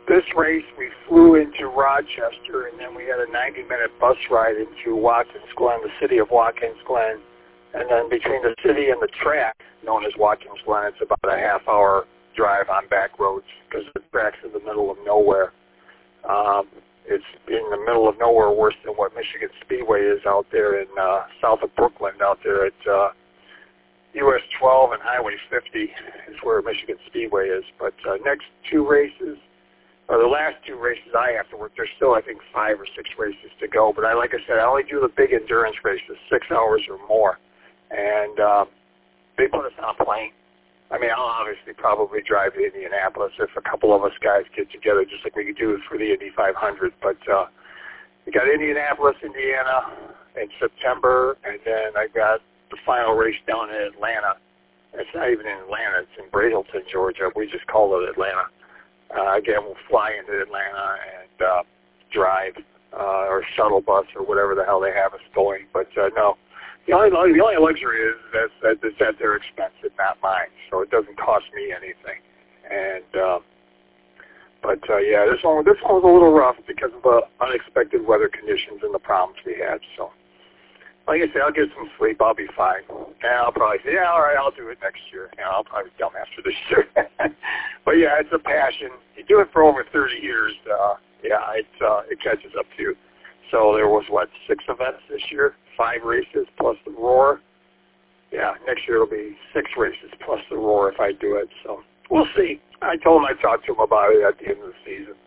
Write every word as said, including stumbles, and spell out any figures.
this race, we flew into Rochester, and then we had a ninety-minute bus ride into Watkins Glen, the city of Watkins Glen. And then between the city and the track, known as Watkins Glen, it's about a half-hour drive on back roads because the track's in the middle of nowhere. Um, it's in the middle of nowhere, worse than what Michigan Speedway is out there in uh, south of Brooklyn, out there at uh, U S twelve and Highway fifty is where Michigan Speedway is. But uh, next two races, or the last two races I have to work, there's still, I think, five or six races to go. But I, like I said, I only do the big endurance races, six hours or more. And um, they put us on a plane. I mean, I'll obviously probably drive to Indianapolis if a couple of us guys get together, just like we could do for the Indy five hundred. But uh, we got Indianapolis, Indiana in September, and then I got the final race down in Atlanta. It's not even in Atlanta. It's in Brazelton, Georgia. We just call it Atlanta. Uh, again, we'll fly into Atlanta and uh, drive uh, or shuttle bus or whatever the hell they have us going. But uh, no. The only, the only luxury is that, that it's at their expense and not mine, so it doesn't cost me anything. And uh, but uh, yeah, this one this one was a little rough because of the unexpected weather conditions and the problems we had. So, like I said, I'll get some sleep. I'll be fine, and I'll probably say, yeah, all right, I'll do it next year. You know, I'll probably be dumb after this year. But yeah, it's a passion. You do it for over thirty years. Uh, yeah, it uh, it catches up to you. So there was, what, six events this year, five races plus the Roar. Yeah, next year it'll be six races plus the Roar if I do it. So we'll see. I told him I'd talk to him about it at the end of the season.